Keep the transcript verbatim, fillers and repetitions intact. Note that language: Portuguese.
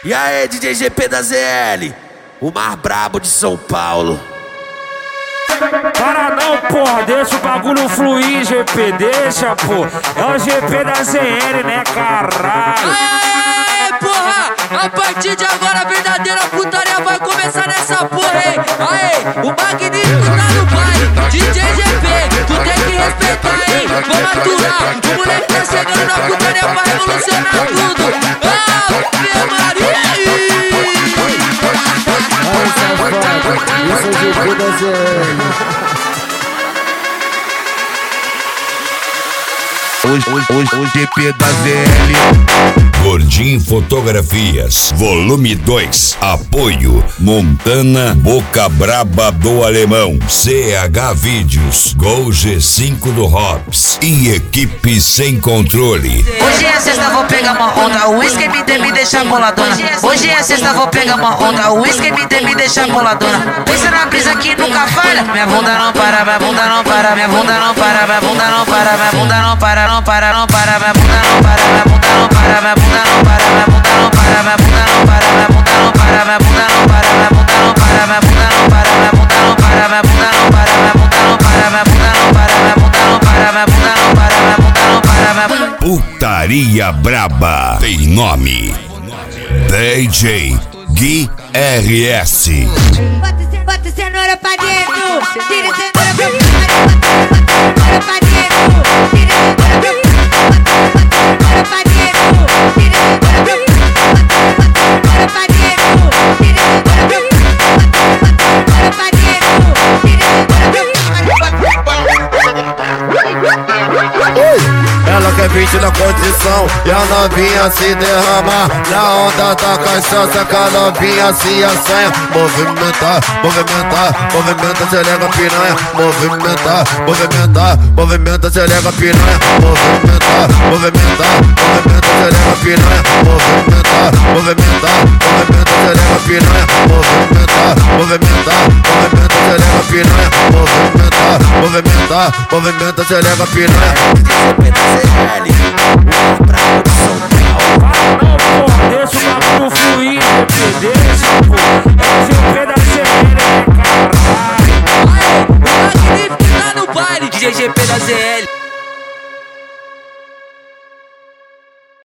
E aí, D J G P da Z L, o mais brabo de São Paulo. Para não, porra, deixa o bagulho fluir, G P, deixa, pô. É o G P da Z L, né, caralho? Aê, porra, a partir de agora a verdadeira putaria vai começar nessa porra, hein? Aê, o magnífico tá no baile, D J G P, tu tem que respeitar, hein? Vamos aturar, o moleque tá chegando na putaria pra revolucionar tudo. Ave Maria! Ai, safado, isso é o G P da Z L. Hoje, hoje, hoje, o G P da Z L. Gordinho Fotografias, volume dois. Apoio Montana, Boca Braba do Alemão, C H Vídeos, Gol G cinco do Hobbs e Equipe Sem Controle. Hoje é sexta, vou pegar uma onda, o uísque me tem me deixar boladona. Hoje é sexta, vou pegar uma onda, o uísque me tem me deixar boladona. Pensa na brisa que nunca falha. Minha bunda não para, minha bunda não para, minha bunda não para, minha bunda não para, minha bunda não para, não para, não para, minha bunda não para, minha bunda não para, minha bunda não para, minha bunda não para, minha bunda não para, minha bunda não para, minha bunda não para, minha bunda não para, minha bunda não para, minha bunda não para, minha bunda não para, minha bunda não para, minha bunda não para, minha bunda não para, minha bunda não para, minha bunda não para, minha bunda. Putaria Braba tem nome: D J Gui R S. Bota cenoura pra dentro, tira cenoura pra dentro, bota cenoura pra dentro, tira cenoura pra dentro, bota cenoura pra dentro, tira cenoura pra dentro, bota cenoura pra dentro, tira cenoura pra dentro, bota cenoura pra dentro, tira cenoura pra dentro. Ela quer vídeo na condição e a novinha se derrama na onda da cachaça, que a novinha se assanha. Movimentar, movimentar, movimenta, selega piranha. Movimentar, movimentar, movimenta, selega piranha. Movimentar, movimentar, movimenta, selega piranha. Movimentar, movimentar, movimenta, selega piranha. Movimentar, movimentar, movimenta, selega piranha. Movimentar, movimentar, movimenta, selega piranha. D J G P da Z L, o mais brabo de São Paulo. Para não, porra, deixa o bagulho fluir, G P, deixa.